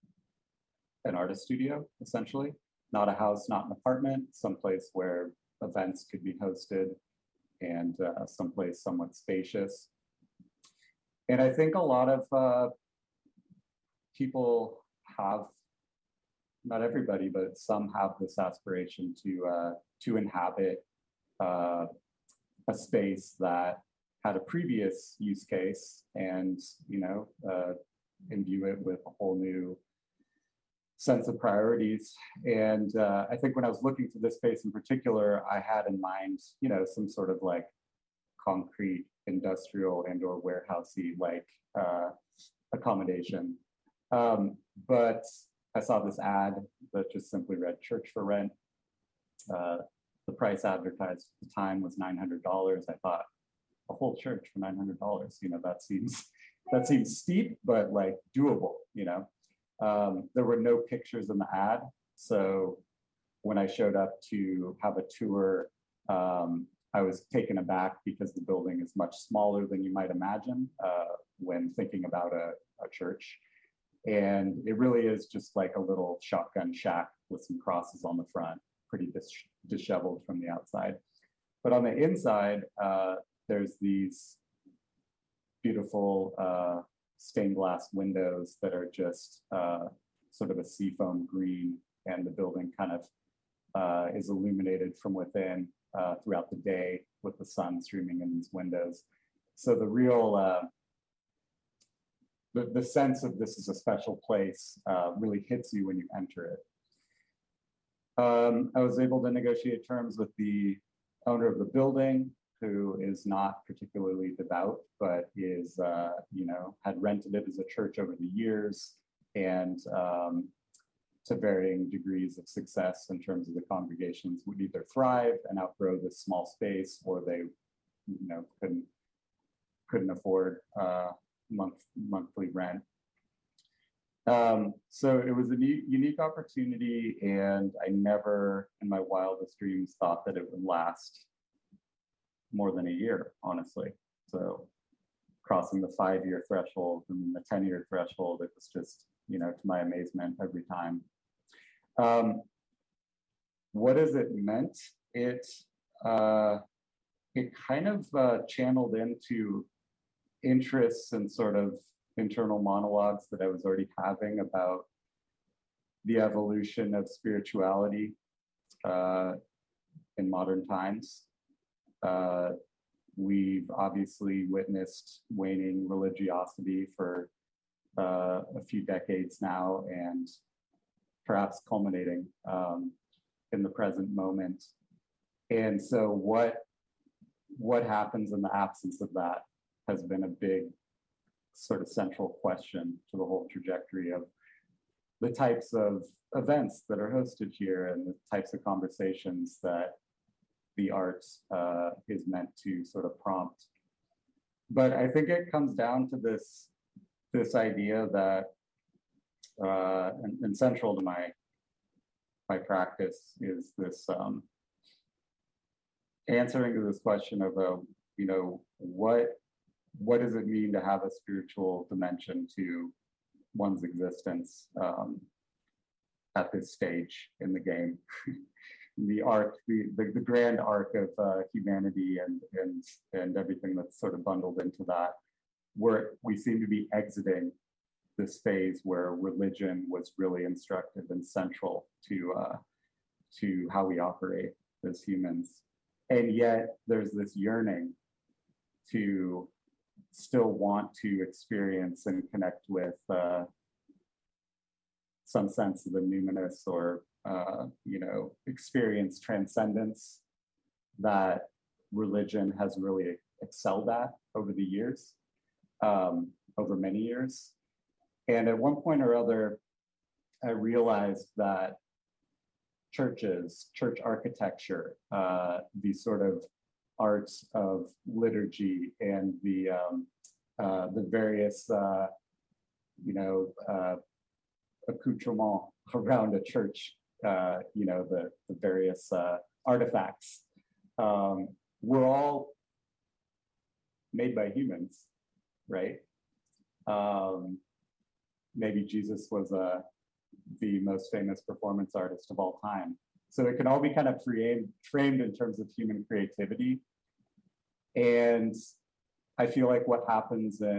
an artist studio, essentially. Not a house, not an apartment, someplace where events could be hosted, and uh, someplace somewhat spacious. And I think a lot of uh, people have, not everybody, but some have this aspiration to uh, to inhabit uh, a space that had a previous use case, and you know, uh, imbue it with a whole new sense of priorities. And uh, I think when I was looking for this space in particular, I had in mind, you know, some sort of like concrete industrial and or warehousey like uh, accommodation. Um, but I saw this ad that just simply read church for rent. Uh, the price advertised at the time was nine hundred dollars. I thought, a whole church for nine hundred dollars, you know, that seems, that seems steep, but like doable, you know. Um, there were no pictures in the ad. So when I showed up to have a tour, um, I was taken aback because the building is much smaller than you might imagine uh, when thinking about a, a church. And it really is just like a little shotgun shack with some crosses on the front, pretty dis disheveled from the outside. But on the inside, uh, there's these beautiful uh, stained glass windows that are just uh, sort of a seafoam green, and the building kind of uh, is illuminated from within uh, throughout the day with the sun streaming in these windows. So the real, uh, the, the sense of this is a special place uh, really hits you when you enter it. Um, I was able to negotiate terms with the owner of the building, who is not particularly devout, but is, uh, you know, had rented it as a church over the years, and um, to varying degrees of success in terms of the congregations would either thrive and outgrow this small space, or they, you know, couldn't couldn't afford uh, month monthly rent. Um, so it was a neat, unique opportunity, and I never, in my wildest dreams, thought that it would last more than a year, honestly. So crossing the five-year threshold and the ten-year threshold, it was just, you know, to my amazement every time. Um, what has it meant? It uh, it kind of uh, channeled into interests and sort of internal monologues that I was already having about the evolution of spirituality uh, in modern times. Uh, we've obviously witnessed waning religiosity for uh, a few decades now, and perhaps culminating um, in the present moment. And so what, what happens in the absence of that has been a big sort of central question to the whole trajectory of the types of events that are hosted here and the types of conversations that the arts uh, is meant to sort of prompt. But I think it comes down to this, this idea that, uh, and, and central to my, my practice is this um, answering to this question of, uh, you know, what, what does it mean to have a spiritual dimension to one's existence um, at this stage in the game? The arc, the, the, the grand arc of uh, humanity and, and, and everything that's sort of bundled into that, where we seem to be exiting this phase where religion was really instructive and central to, uh, to how we operate as humans. And yet there's this yearning to still want to experience and connect with uh, some sense of the numinous or Uh, you know, experience transcendence that religion has really excelled at over the years, um, over many years. And at one point or other, I realized that churches, church architecture, uh, these sort of arts of liturgy and the, um, uh, the various, uh, you know, uh, accoutrements around a church, Uh, you know, the, the various uh, artifacts, um, were all made by humans, right? Um, maybe Jesus was uh, the most famous performance artist of all time. So it can all be kind of framed, framed in terms of human creativity. And I feel like what happens in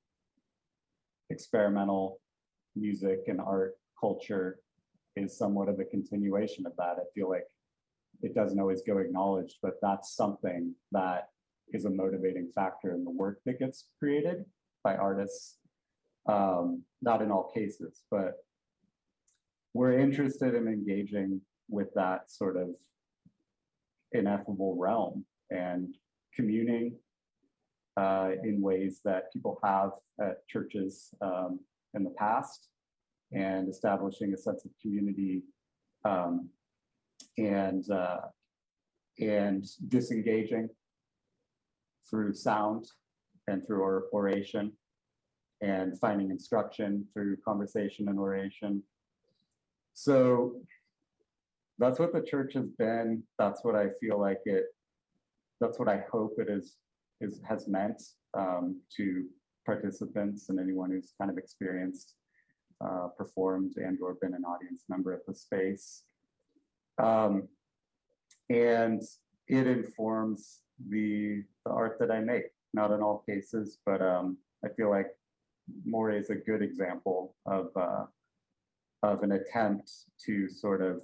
experimental music and art culture is somewhat of a continuation of that. I feel like it doesn't always go acknowledged, but that's something that is a motivating factor in the work that gets created by artists. Um, not in all cases, but we're interested in engaging with that sort of ineffable realm and communing uh, in ways that people have at churches um, in the past, and establishing a sense of community um, and, uh, and disengaging through sound and through or oration, and finding instruction through conversation and oration. So that's what the church has been. That's what I feel like it, that's what I hope it is, is has meant um, to participants and anyone who's kind of experienced Uh, performed and or been an audience member at the space. Um, and it informs the, the art that I make, not in all cases, but um, I feel like Morey is a good example of, uh, of an attempt to sort of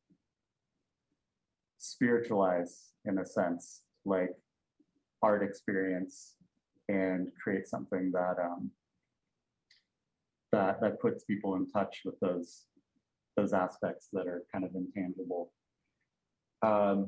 spiritualize, in a sense, like art experience and create something that um, That, that puts people in touch with those those aspects that are kind of intangible. Um,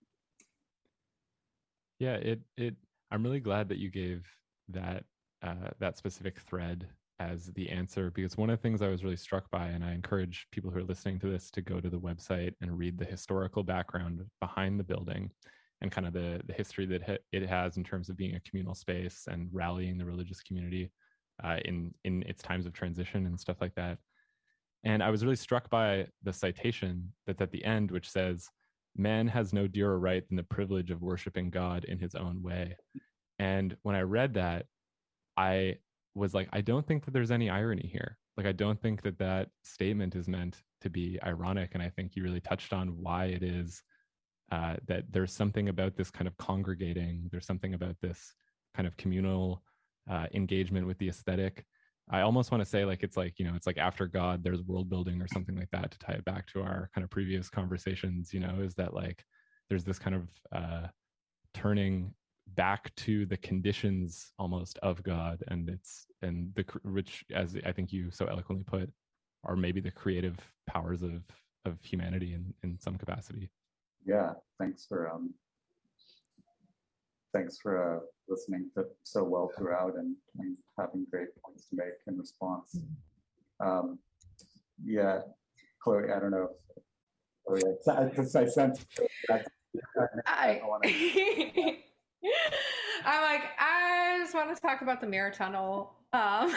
yeah, it it. I'm really glad that you gave that uh, that specific thread as the answer, because one of the things I was really struck by, and I encourage people who are listening to this to go to the website and read the historical background behind the building and kind of the the history that it has in terms of being a communal space and rallying the religious community Uh, in in its times of transition and stuff like that. And I was really struck by the citation that's at the end, which says, "Man has no dearer right than the privilege of worshiping God in his own way." And when I read that, I was like, I don't think that there's any irony here. Like, I don't think that that statement is meant to be ironic. And I think you really touched on why it is uh, that there's something about this kind of congregating, there's something about this kind of communal Uh, engagement with the aesthetic. I almost want to say like it's like, you know, it's like after God, there's world building or something like that, to tie it back to our kind of previous conversations, you know, is that like there's this kind of uh, turning back to the conditions almost of God, and it's and the which, as I think you so eloquently put, are maybe the creative powers of of humanity in in some capacity. Yeah, thanks for um thanks for uh, listening to so well throughout and, and having great points to make in response. Um, yeah, Chloe, I don't know. If, oh yeah, because I, I sense that. I, I'm like, I just want to talk about the Mirror Tunnel. Um,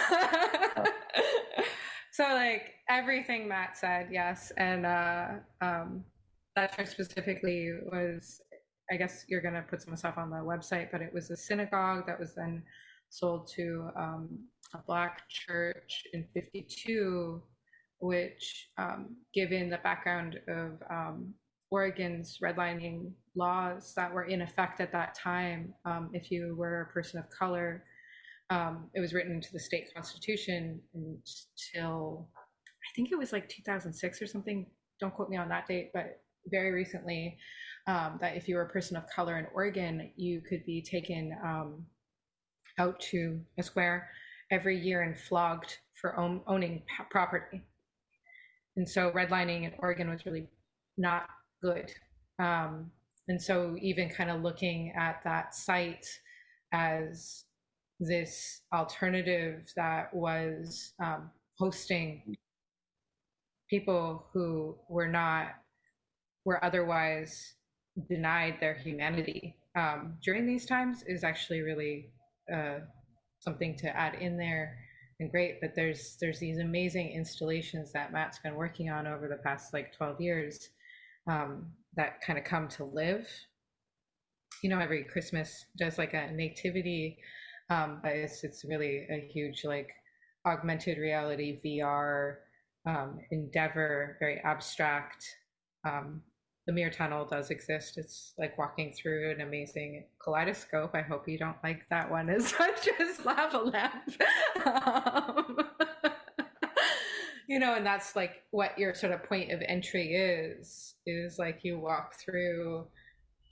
so like everything Matt said, yes, and uh, um, that church specifically was, I guess you're gonna put some stuff on the website, but it was a synagogue that was then sold to um, a Black church in fifty-two, which, um, given the background of um, Oregon's redlining laws that were in effect at that time, um, if you were a person of color, um, it was written into the state constitution until I think it was like two thousand six or something. Don't quote me on that date, but very recently, um, that if you were a person of color in Oregon, you could be taken um, out to a square every year and flogged for own, owning property. And so redlining in Oregon was really not good. Um, and so even kind of looking at that site as this alternative that was um, hosting people who were not, were otherwise denied their humanity um, during these times is actually really uh, something to add in there. And great, but there's there's these amazing installations that Matt's been working on over the past like twelve years um, that kind of come to live. You know, every Christmas does like a nativity, um, but it's it's really a huge like augmented reality V R um, endeavor, very abstract. Um, the Mirror Tunnel does exist. It's like walking through an amazing kaleidoscope. I hope you don't like that one as much as Lava Lamp. um, you know, and that's like what your sort of point of entry is, is like you walk through